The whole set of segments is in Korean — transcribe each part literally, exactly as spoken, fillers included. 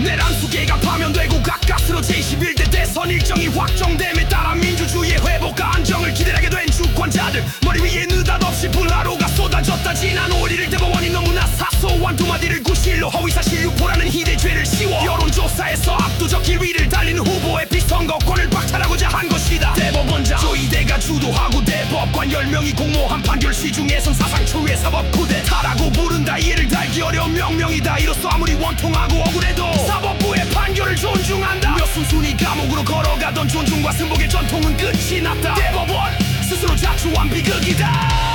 내란 수계가 파면되고 가까스로 제이십일 대 대선 일정이 확정됨에 따라 민주주의의 회복과 안정을 기대하게 된 주권자들 머리 위에 느닷없이 불화로가 쏟아졌다. 지난 오일 일일 대법원이 너무나 사소한 두 마디를 구실로 허위사실 유포라는 희대죄를 씌워 여론조사에서 압도적 일 위를 달리는 후보의 비선거권을 박탈하고자 한 것이다. 대법원장 조이대가 주도하고 대법관 열 명이 공모한 판결 시중에선 사상 초유의 사법 쿠데타라고 부른다. 이를 달기 어려운 명명이다. 이로써 아무리 원통하고 억울해도 사법부의 판결을 존중한다. 몇 순순히 감옥으로 걸어가던 존중과 승복의 전통은 끝이 났다. 대법원 스스로 자초한 비극이다.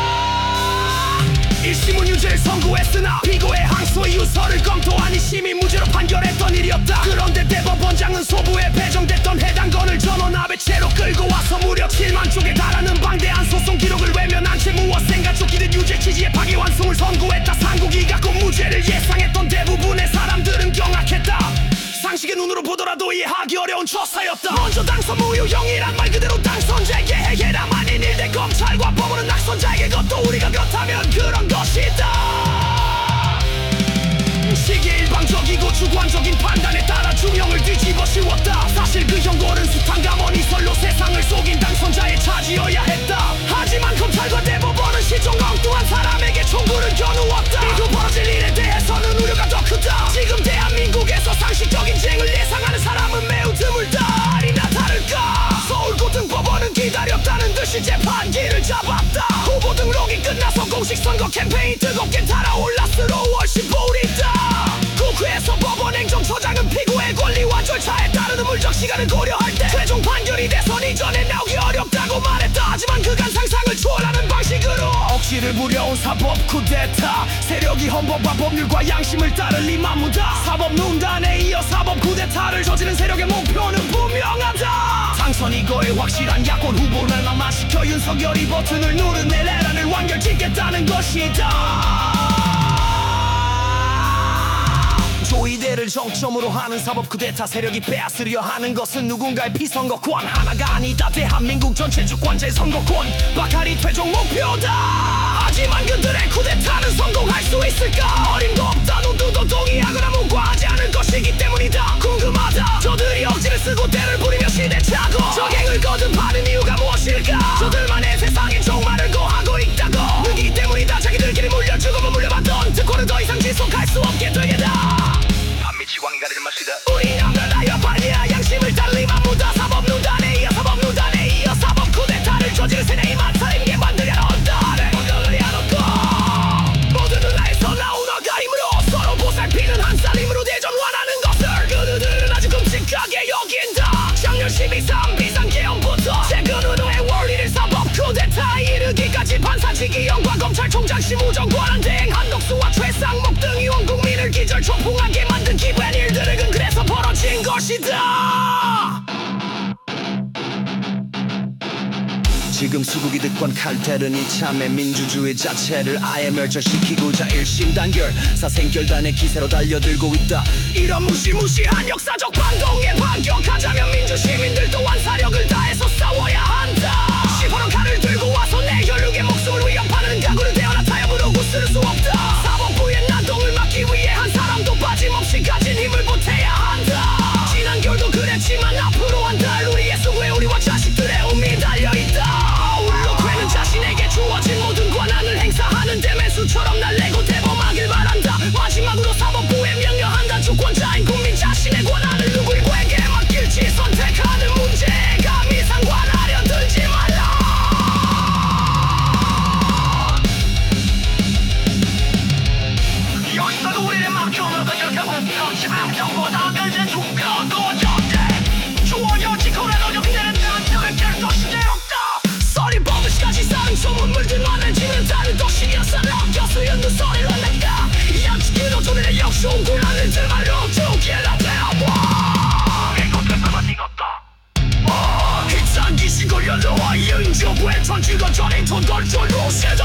일 심은 유죄를 선고했으나 피고의 항소의 유서를 검토한 이 심이 무죄로 판결했던 일이었다. 그런데 대법원장은 소부에 배정됐던 해당 건을 전원 압의체로 끌고 와서 무려 칠만 쪽에 달하는 방대한 소송 기록을 외면한 채 무엇생가 쫓기듯 유죄 취지의 파기환송을 선고했다. 상고기가 꼭 무죄를 예상했던 대부분의 사람들은 경악했다. 상식의 눈으로 보더라도 이해하기 어려운 처사였다. 먼저 당선 무효형이란 말 그대로 당선자에게 해결함 아닌 일 대 검찰과 법원은 낙선자에게 그것도 우리가 그렇다면 그런 것이다. 시기의 일방적이고 주관적인 판단에 따라 중형을 뒤집어 씌웠다. 사실 그 형벌은 숱한 가머니설로 세상을 속인 당선자의 차지여야 했다. 하지만 검찰과 대법원은 실종 엉뚱한 사람에게 총구를 겨누었다. 이후 벌어질 일에 대해서는 우려가 더 크다. 지금 대한민국에서 상식적인 쟁을 예상하는 사람은 매우 드물다. 아니나 다를까 서울고등법원은 기다렸다는 듯이 재판기를 잡았다. 후보 등록이 끝나서 공식 선거 캠페인 뜨겁게 달아올랐으로 오월 십오일이다. 국회에서 법원 행정처장은 피고의 권리와 절차에 따르는 물적 시간을 고려할 때 최종 판결이 대선 이전에 나오기 어렵다고 말했다. 하지만 그간 상상을 초월하는 방식으로 억지를 부려온 사법 쿠데타 세력이 헌법과 법률과 양심을 따를 리 만무다. 사법농단에 이어 사법 쿠데타를 저지른 세력의 목표는 분명하다. 당선이 거의 확실한 야권 후보를 낙마시켜 윤석열이 버튼을 누른 내란을 완결짓겠다는 것이다. 조이대를 정점으로 하는 사법 쿠데타 세력이 빼앗으려 하는 것은 누군가의 피선거권 하나가 아니다. 대한민국 전체 주권자의 선거권 박하리 퇴종 목표다. 하지만 그들의 쿠데타는 성공할 수 있을까? 어림도 없다. 논두도 동의하거나 묵과하지 않을 것이기 때문이다. 궁금하다. 저들이 억지를 쓰고 때를 부리며 시대착오 적행을 거듭하는 이유가 무엇일까? 저들만의 세상에 종말을 고하고 있다고 느끼기 때문이다. 자기들끼리 물려주고 물려받던 특권은 더 이상 지속할 수 없게 되겠다. 지광이 가리는 맛이다. 우리 남들나여 반이야 양심을 달리 만무다. 사법농단에 이어 사법농단에 이어 사법 쿠데타를 저지른 세대의 만살임게 만들려 넣었다를 얻어놓고 모두 눈알에서 나온 어가림으로 서로 보살피는 한 살림으로 대전환하는 것을 그들은 아주 끔찍하게 여긴다. 작년 십이삼 비상계엄부터 최근으로의 원리를 사법 쿠데타에 이르기까지 판사직위원과 검찰총장 심우정 권한 대행 한덕수와 최상목 등 이원 국민을 기절 초풍하게 만든 기부한 일들은 그래서 벌어진 것이다. 지금 수국이 득권 칼텔은 이참에 민주주의 자체를 아예 멸절시키고자 일심 단결 사생결단의 기세로 달려들고 있다. 이런 무시무시한 역사적 반동에 반격하자면 민주시민들 또한 사력을 다해서 싸워야 한다. 시퍼런 칼을 들고 와서 내 혈육의 목숨을 위협하는 강구를 대하나 타협으로 구슬 수 없다. 사법부의 난동을 막기 위해 한 사람도 빠짐없이 가진 힘을 보태야 한다. 지난 겨울도 그랬지만 앞으로 한 달 우리의 수고에 우리와 자식들의 운명이 달려있다. 울로크에는 자신에게 주어진 모든 권한을 행사하는 데 매수처럼 날래고 대범하길 바란다. 마지막으로 사법부에 명령한다. 주권자인 국민 자신의 권한을 누구에게 맡길지 선택하는 문제에 감히 상관하려 들지 말라. 여기서도 우리를 막혀놓고 저렇게 멈춰지만 정보다 변신 죽여도 전쟁 주어져 지코라도 그대는 나한테 결도시대 없다. 썰이 버릇까지 쌓은 소문 물든 많아지는 다른 도시였어. 럭겨수연 두 소리를 낸다. 양치기로 조리를 역쇼 곤란을 들말로 죽일라 대와 이것도 이것도 희찬 기시 걸려놓아 윤조부의 전지가 전에 돈 걸줄 로세다.